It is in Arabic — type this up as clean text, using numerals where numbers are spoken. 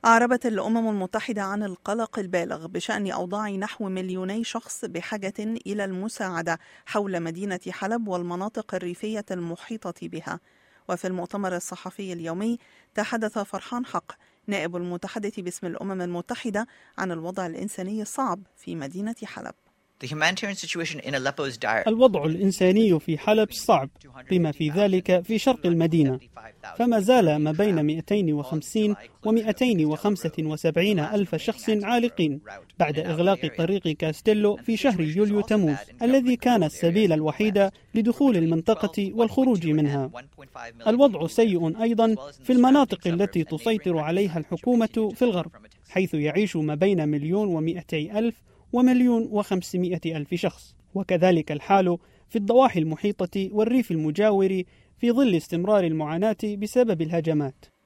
أعربت الأمم المتحدة عن القلق البالغ بشأن أوضاع نحو 2 مليون شخص بحاجة إلى المساعدة حول مدينة حلب والمناطق الريفية المحيطة بها. وفي المؤتمر الصحفي اليومي تحدث فرحان حق نائب المتحدث باسم الأمم المتحدة عن الوضع الإنساني الصعب في مدينة حلب. الوضع الإنساني في حلب صعب بما في ذلك في شرق المدينة، فما زال ما بين 250 و 275 ألف شخص عالقين بعد إغلاق طريق كاستيلو في شهر يوليو تموز الذي كان السبيل الوحيد لدخول المنطقة والخروج منها. الوضع سيء أيضا في المناطق التي تسيطر عليها الحكومة في الغرب، حيث يعيش ما بين 1,200,000 و1,500,000 شخص، وكذلك الحال في الضواحي المحيطة والريف المجاور في ظل استمرار المعاناة بسبب الهجمات.